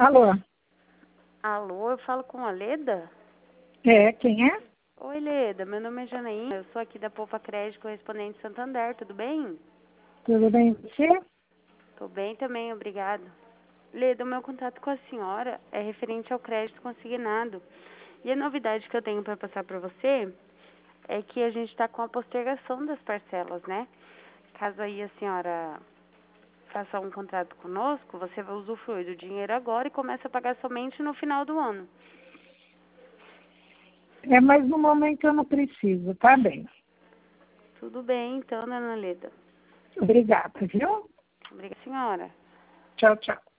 Alô? Alô, eu falo com a Leda? Quem é? Oi, Leda, meu nome é Janaína, eu sou aqui da Poupa Crédito Correspondente Santander, tudo bem? Tudo bem com você? Tô bem também, obrigado. Leda, o meu contato com a senhora é referente ao crédito consignado. E a novidade que eu tenho para passar para você é que a gente está com a postergação das parcelas, né? Caso aí a senhora faça um contrato conosco, você vai usufruir do dinheiro agora e começa a pagar somente no final do ano. Mas no momento eu não preciso, tá bem. Tudo bem, então, dona Leda. Obrigada, viu? Obrigada, senhora. Tchau, tchau.